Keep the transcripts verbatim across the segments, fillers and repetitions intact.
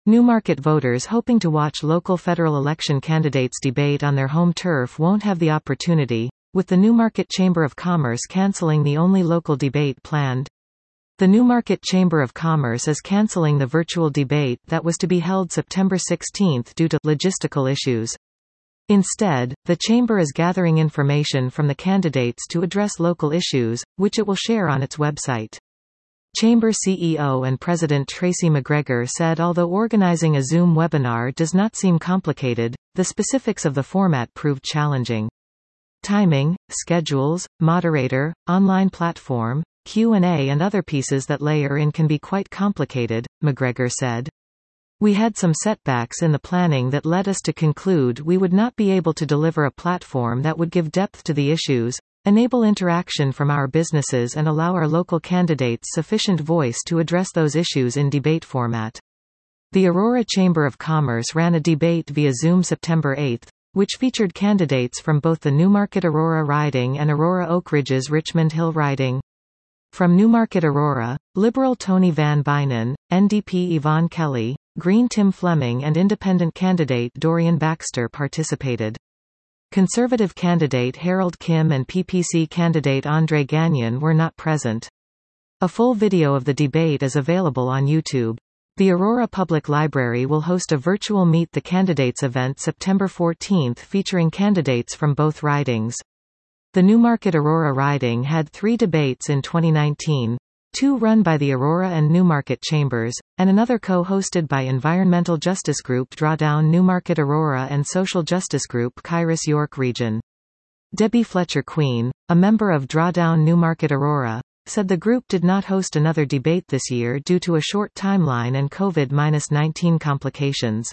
Newmarket voters hoping to watch local federal election candidates debate on their home turf won't have the opportunity, with the Newmarket Chamber of Commerce cancelling the only local debate planned. The Newmarket Chamber of Commerce is cancelling the virtual debate that was to be held September sixteenth due to logistical issues. Instead, the Chamber is gathering information from the candidates to address local issues, which it will share on its website. Chamber C E O and President Tracy McGregor said although organizing a Zoom webinar does not seem complicated, the specifics of the format proved challenging. Timing, schedules, moderator, online platform, Q and A and other pieces that layer in can be quite complicated, McGregor said. We had some setbacks in the planning that led us to conclude we would not be able to deliver a platform that would give depth to the issues, enable interaction from our businesses and allow our local candidates sufficient voice to address those issues in debate format. The Aurora Chamber of Commerce ran a debate via Zoom September eighth, which featured candidates from both the Newmarket Aurora riding and Aurora Oak Ridges Richmond Hill riding. From Newmarket Aurora, Liberal Tony Van Bynen, N D P Yvonne Kelly, Green Tim Fleming and Independent candidate Dorian Baxter participated. Conservative candidate Harold Kim and P P C candidate Andre Gagnon were not present. A full video of the debate is available on YouTube. The Aurora Public Library will host a virtual Meet the Candidates event September fourteenth featuring candidates from both ridings. The Newmarket Aurora riding had three debates in twenty nineteen, two run by the Aurora and Newmarket Chambers, and another co-hosted by Environmental Justice Group Drawdown Newmarket Aurora and Social Justice Group Kairos York Region. Debbie Fletcher Queen, a member of Drawdown Newmarket Aurora, said the group did not host another debate this year due to a short timeline and COVID nineteen complications.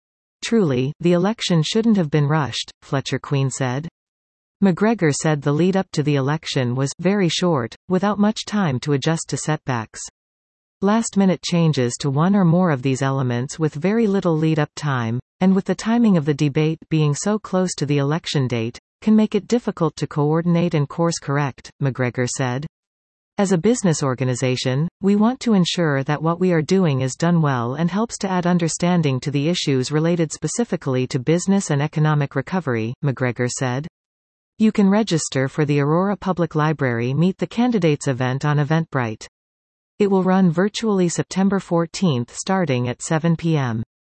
Truly, the election shouldn't have been rushed, Fletcher Queen said. McGregor said the lead-up to the election was very short, without much time to adjust to setbacks. Last-minute changes to one or more of these elements with very little lead-up time, and with the timing of the debate being so close to the election date, can make it difficult to coordinate and course-correct, McGregor said. As a business organization, we want to ensure that what we are doing is done well and helps to add understanding to the issues related specifically to business and economic recovery, McGregor said. You can register for the Aurora Public Library Meet the Candidates event on Eventbrite. It will run virtually September fourteenth starting at seven p m